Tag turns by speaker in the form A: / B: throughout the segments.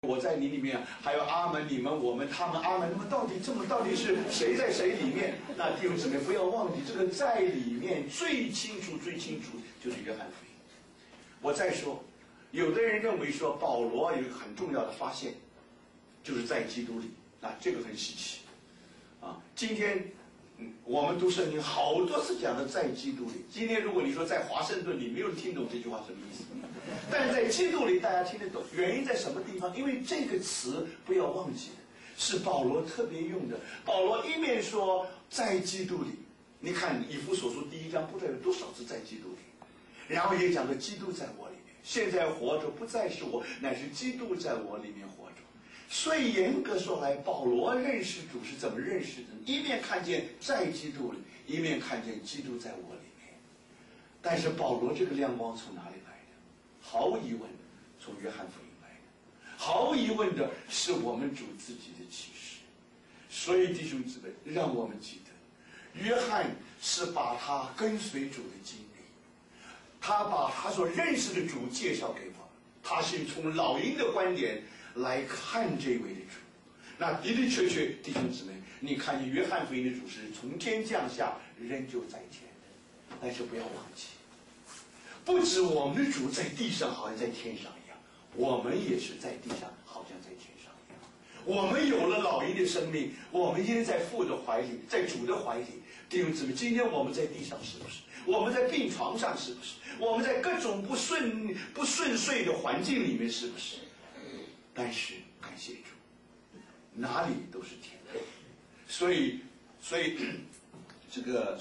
A: 我在你里面，还有阿门，你们、我们、他们、阿门。那么到底是谁在谁里面？那弟兄姊妹不要忘记，这个在里面最清楚就是约翰福音。我再说，有的人认为说保罗有一个很重要的发现，就是在基督里，啊，这个很稀奇，啊，今天。我们读圣经好多次讲的在基督里。今天如果你说在华盛顿里，没有人听懂这句话什么意思，但是在基督里大家听得懂。原因在什么地方？因为这个词不要忘记，是保罗特别用的。保罗一面说在基督里，你看以弗所书第1章不知道有多少次在基督里，然后也讲了基督在我里面，现在活着不再是我，乃是基督在我里面活着。所以严格说来，保罗认识主是怎么认识的？一面看见在基督里，一面看见基督在我里面。但是保罗这个亮光从哪里来的？毫无疑问，从约翰福音来的。毫无疑问的是我们主自己的启示。所以弟兄姊妹，让我们记得，约翰是把他跟随主的经历，他把他所认识的主介绍给我们，他是从老鹰的观点来看这位的主。那的的确确，弟兄姊妹，你看见约翰福音的主是从天降下，人就在天的。但是不要忘记，不止我们的主在地上好像在天上一样，我们也是在地上好像在天上一样。我们有了老鹰的生命，我们因在父的怀里，在主的怀里。弟兄姊妹，今天我们在地上是不是？我们在病床上是不是？我们在各种不顺遂的环境里面是不是？但是感谢主，哪里都是天堂。所以这个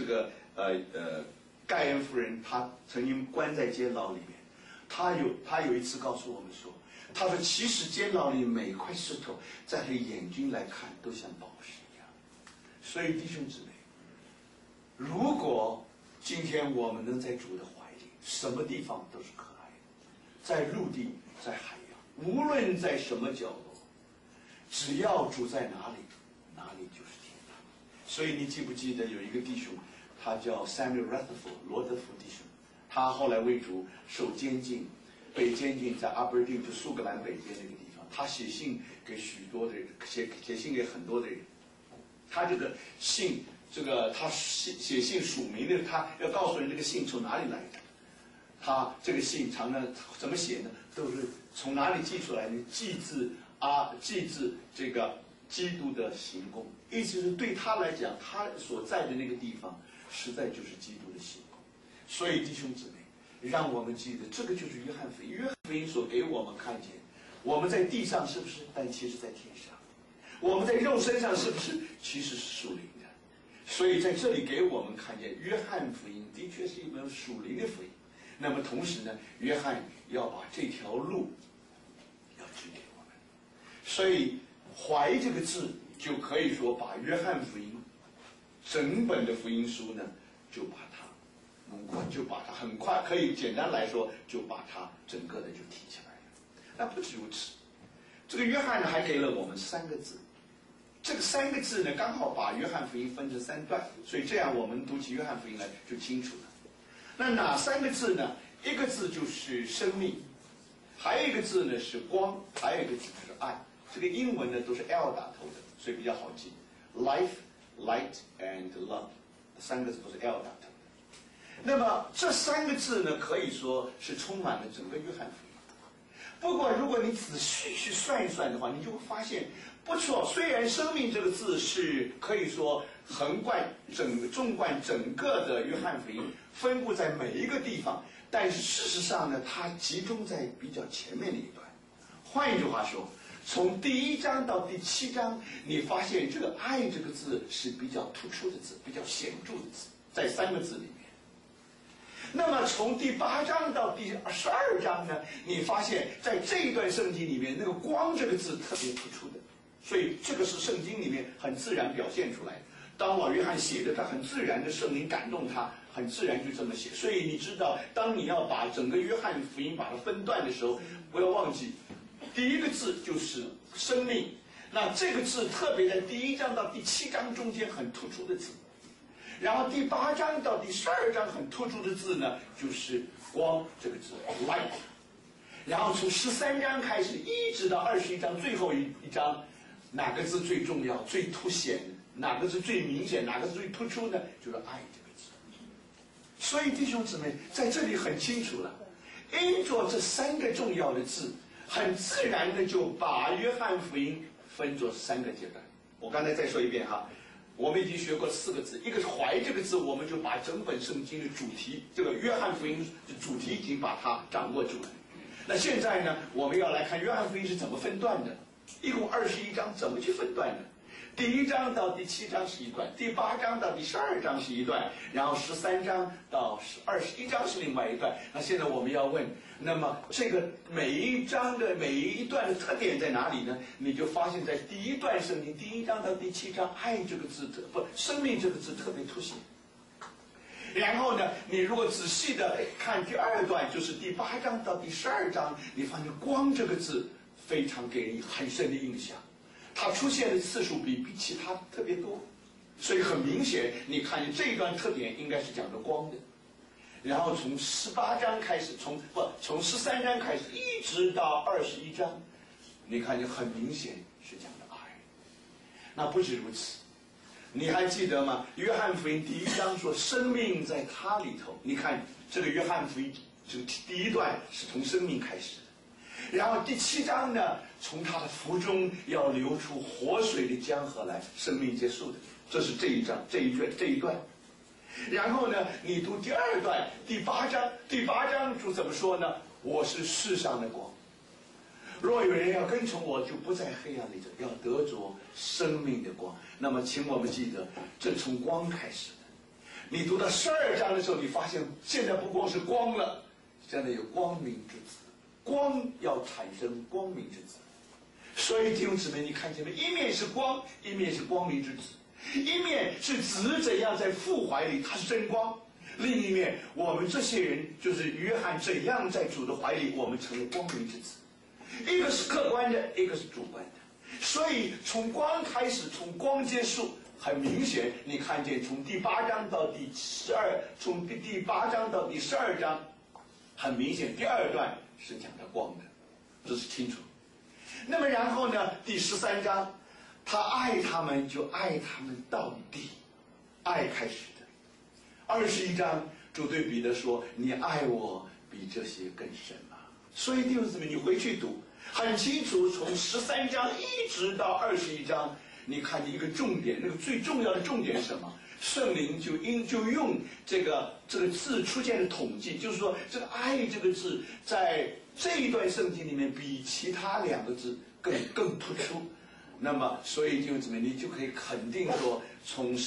A: 盖恩夫人她曾经关在监牢里面，她有一次告诉我们说，她说其实监牢里每块石头在她眼睛来看都像宝石一样。所以弟兄姊妹，如果今天我们能在主的怀里，什么地方都是可爱的，在陆地，在海洋，无论在什么角落，只要主在哪里，哪里就是天堂。所以你记不记得有一个弟兄，他叫 Samuel Rutherford 罗德福弟兄，他后来为主受监禁，被监禁在阿伯丁，就苏格兰北边那个地方。他写信给许多的人，写信给很多的人。他这个信，他写信署名的，他要告诉人这个信从哪里来的。他这个信常常怎么写呢？都是从哪里寄出来的？寄自这个基督的行宫，意思是对他来讲，他所在的那个地方，实在就是基督的行宫。所以弟兄姊妹，让我们记得，这个就是约翰福音。约翰福音所给我们看见，我们在地上是不是？但其实在天上。我们在肉身上是不是？其实是属灵的。所以在这里给我们看见，约翰福音的确是一本属灵的福音。那么同时呢，约翰要把这条路要指给我们。所以怀这个字就可以说把约翰福音整本的福音书呢，就把它很快可以简单来说，就把它整个的就提起来了。那不止如此，这个约翰呢还给了我们3个字。这个3个字呢，刚好把约翰福音分成3段，所以这样我们读起约翰福音来就清楚了。那哪3个字呢？一个字就是生命，还有一个字呢是光，还有一个字是爱。这个英文呢都是 L 打头的，所以比较好记。Life, light and love， 3个字都是 L 打头的。那么这3个字呢，可以说是充满了整个约翰福音。不过如果你仔细去算一算的话，你就会发现不错。虽然生命这个字是可以说纵贯整个的约翰福音，分布在每一个地方，但是事实上呢，它集中在比较前面的一段。换一句话说，从第1章到第7章，你发现这个爱这个字是比较突出的字，比较显著的字，在3个字里面。那么从第8章到第12章呢，你发现在这一段圣经里面，那个光这个字特别突出的，所以这个是圣经里面很自然表现出来的。当老约翰写的，他很自然的圣灵感动他，很自然就这么写。所以你知道，当你要把整个约翰福音把它分段的时候，不要忘记第1个字就是生命。那这个字特别在第1章到第7章中间很突出的字。然后第8章到第12章很突出的字呢，就是光这个字 light。 然后从13章开始，一直到21章最后一章，哪个字最重要、最凸显？哪个字最明显？哪个字最突出呢？就是爱这个字。所以弟兄姊妹在这里很清楚了，因着这3个重要的字，很自然的就把约翰福音分作3个阶段。我刚才再说一遍哈，我们已经学过4个字，一个是怀这个字，我们就把整本圣经的主题，这个约翰福音的主题已经把它掌握住了。那现在呢，我们要来看约翰福音是怎么分段的，一共21章怎么去分段的？第1章到第7章是一段，第8章到第12章是一段，然后13章到21章是另外一段。那现在我们要问，那么这个每一章的每一段的特点在哪里呢？你就发现在第1段圣经第1章到第7章，爱这个字生命这个字特别凸显。然后呢，你如果仔细的看第2段，就是第8章到第12章，你发现光这个字非常给人很深的印象。它出现的次数比其他特别多，所以很明显，你看见这一段特点应该是讲的光的。然后从18章开始，从13章开始，一直到21章，你看见很明显是讲的爱。那不止如此，你还记得吗？约翰福音第1章说生命在他里头，你看这个约翰福音这个第1段是从生命开始的。然后第7章呢，从他的腹中要流出活水的江河来，生命结束的，这是这一章这一段。然后呢，你读第2段第8章就怎么说呢？我是世上的光，若有人要跟从我，就不在黑暗里走，要得着生命的光。那么请我们记得，这从光开始的。你读到12章的时候，你发现现在不光是光了，现在有光明之子，光要产生光明之子。所以弟兄姊妹，你看见没？一面是光，一面是光明之子；一面是子怎样在父怀里，他是真光；另一面，我们这些人就是约翰怎样在主的怀里，我们成为光明之子。一个是客观的，一个是主观的。所以从光开始，从光结束，很明显，你看见从第8章到第12，从第8章到第12章，很明显，第2段是讲的光的，这是清楚。那么然后呢，第13章，他爱他们就爱他们到底，爱开始的。21章，主对彼得说：“你爱我比这些更深吗？”所以弟兄姊妹，你回去读，很清楚，从13章一直到21章，你看见一个重点，那个最重要的重点是什么？圣灵就用这个字出现的统计，就是说这个爱这个字在这一段圣经里面比其他2个字更突出。那么所以弟兄姊妹，你就可以肯定说，从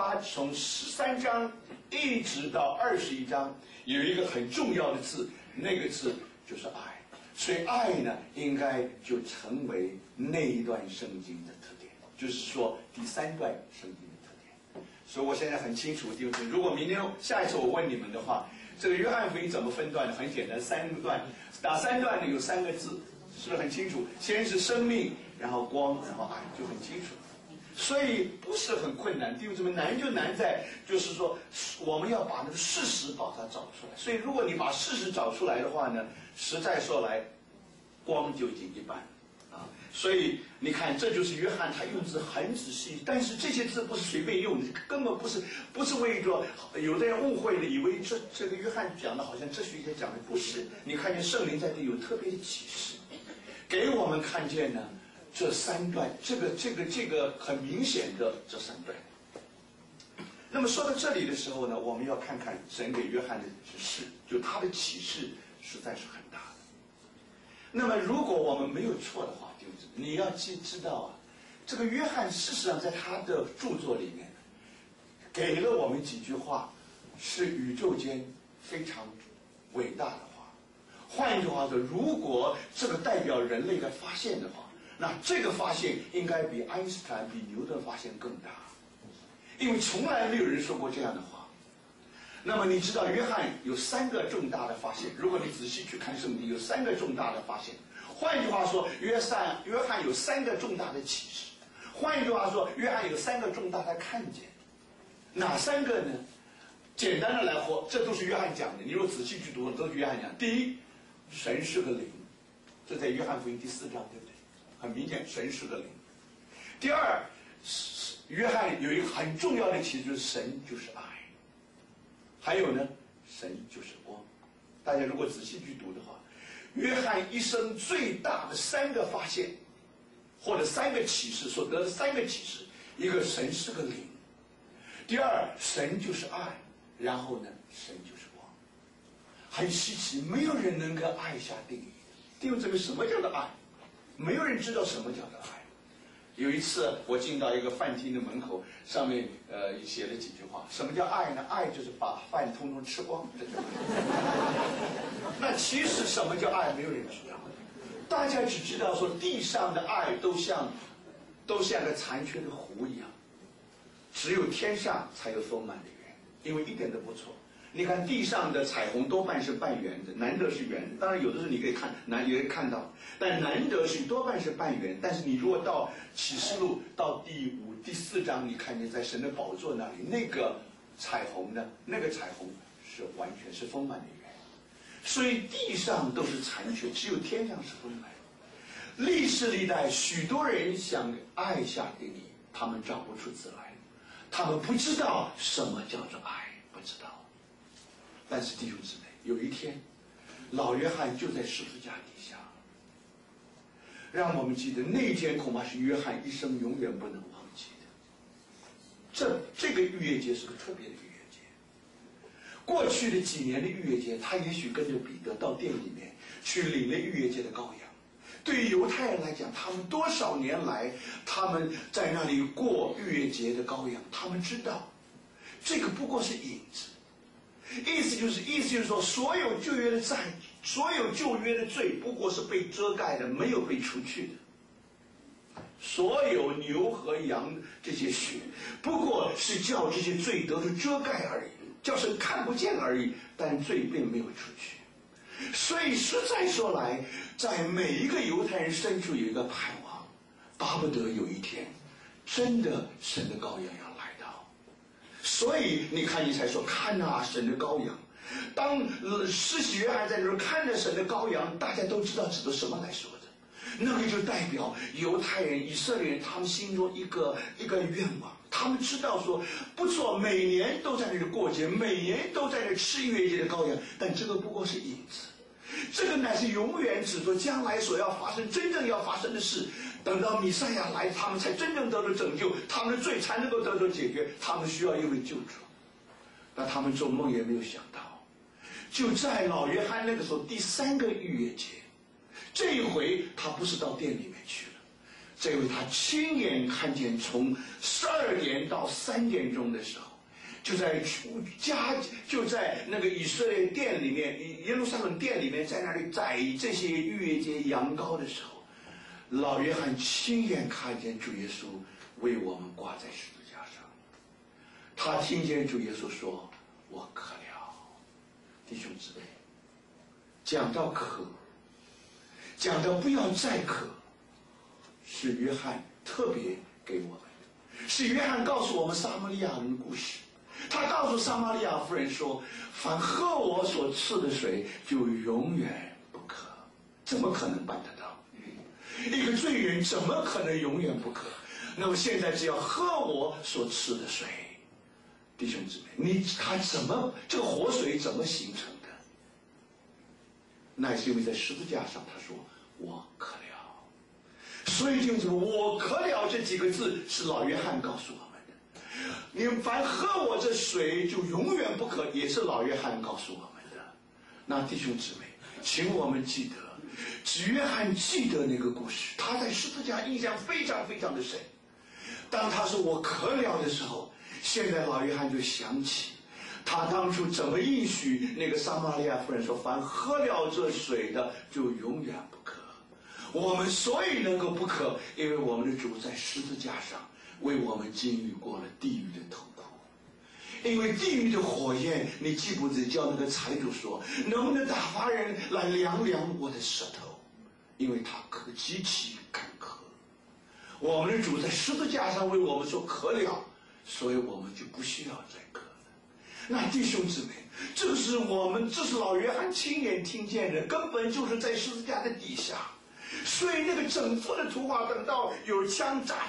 A: 13章一直到21章有一个很重要的字，那个字就是爱。所以爱呢，应该就成为那一段圣经的特点，就是说第3段圣经的特点。所以我现在很清楚，弟兄姊妹，如果明天下一次我问你们的话，这个约翰福音怎么分段呢？很简单，3个段，哪3段呢？有3个字，是不是很清楚？先是生命，然后光，然后爱，就很清楚。所以不是很困难，弟兄姊妹，难就难在就是说我们要把那个事实把它找出来。所以如果你把事实找出来的话呢，实在说来，光就已经一半啊。所以你看，这就是约翰他用字很仔细，但是这些字不是随便用的，根本不是为着有的人误会了，以为这个约翰讲的好像哲学家讲的，不是。你看见圣灵在这里有特别的启示，给我们看见呢。这3段，这个很明显的这3段。那么说到这里的时候呢，我们要看看神给约翰的指示，就他的启示实在是很大的。那么如果我们没有错的话，就是你要知道啊，这个约翰事实上在他的著作里面，给了我们几句话，是宇宙间非常伟大的话。换一句话说，如果这个代表人类的发现的话，那这个发现应该比爱因斯坦、比牛顿发现更大，因为从来没有人说过这样的话。那么你知道约翰有3个重大的发现，如果你仔细去看圣经，有3个重大的发现。换一句话说，约翰有3个重大的启示。换一句话说，约翰有3个重大的看见。哪3个呢？简单的来说，这都是约翰讲的。你如果仔细去读，都是约翰讲。第一，神是个灵， 这在约翰福音第4章，对不对？很明显，神是个灵。第二，约翰有一个很重要的启示，就是神就是爱。还有呢，神就是光。大家如果仔细去读的话，约翰一生最大的3个发现，或者3个启示所得的3个启示，一个神是个灵，第二神就是爱，然后呢神就是光。很稀奇，没有人能够爱下定义。弟兄姊妹，什么叫做爱？没有人知道什么叫做爱。有一次我进到一个饭厅的门口，上面写了几句话。什么叫爱呢？爱就是把饭通通吃光，这就是那其实什么叫爱，没有人知道。大家只知道说地上的爱都像个残缺的湖一样，只有天上才有丰满的圆，因为一点都不错。你看地上的彩虹多半是半圆的，难得是圆的。当然有的时候你可以看到，但难得是多半是半圆。但是你如果到启示录到第5、第4章，你看见在神的宝座那里，那个彩虹是完全是丰满的圆。所以地上都是残缺，只有天上是丰满。历世历代许多人想爱下定义，他们找不出字来，他们不知道什么叫做爱，不知道。但是弟兄姊妹，有一天老约翰就在十字架底下，让我们记得那一天恐怕是约翰一生永远不能忘记的。这个逾越节是个特别的逾越节。过去的几年的逾越节，他也许跟着彼得到店里面去领了逾越节的羔羊。对于犹太人来讲，他们多少年来他们在那里过逾越节的羔羊，他们知道这个不过是影子。意思就是说，所有旧约的债，所有旧约的罪，不过是被遮盖的，没有被除去的。所有牛和羊这些血，不过是叫这些罪得到遮盖而已，叫神看不见而已，但罪并没有出去。所以实在说来，在每一个犹太人深处有一个盼望，巴不得有一天，真的神的羔羊要来到。所以你看，你才说看啊，神的羔羊。当施洗约翰在这儿看着神的羔羊，大家都知道指的什么来说的。那个就代表犹太人、以色列人他们心中一个愿望。他们知道说，不错，每年都在这里过节，每年都在这吃逾越节的羔羊，但这个不过是影子。这个乃是永远指着将来所要发生、真正要发生的事。等到弥赛亚来，他们才真正得到拯救，他们的罪才能够得到解决，他们需要一位救主。那他们做梦也没有想到，就在老约翰那个时候第3个逾越节，这一回他不是到店里面去了，这回他亲眼看见从12点到3点钟的时候，就在那个以色列殿里面，耶路撒冷殿里面，在那里宰这些逾越节羊羔的时候，老约翰亲眼看见主耶稣为我们挂在十字架上。他听见主耶稣说：“我渴了。”弟兄姊妹，讲到渴，讲到不要再渴，是约翰特别给我们的，是约翰告诉我们撒玛利亚人的故事。他告诉撒玛利亚妇人说：“凡喝我所赐的水，就永远不渴。”怎么可能办得到？一个罪人怎么可能永远不渴？那么现在只要喝我所赐的水，弟兄姊妹，这个活水怎么形成的？那是因为在十字架上他说：“我渴了。”所以就是我渴了这几个字是老约翰告诉我们的。你们凡喝我这水就永远不渴，也是老约翰告诉我们的。那弟兄姊妹，请我们记得，约翰记得那个故事，他在十字架印象非常非常的深。当他说我渴了的时候，现在老约翰就想起他当初怎么应许那个撒玛利亚妇人说：“凡喝了这水的，就永远不渴。”我们所以能够不渴，因为我们的主在十字架上为我们经历过了地狱的痛苦。因为地狱的火焰，你记不记得叫那个财主说：“能不能打发人来凉凉我的舌头？”因为他极其干渴。我们的主在十字架上为我们说渴了，所以我们就不需要再渴了。那弟兄姊妹，这是老约翰亲眼听见的，根本就是在十字架的底下。 所以那个整幅的图画，等到有枪炸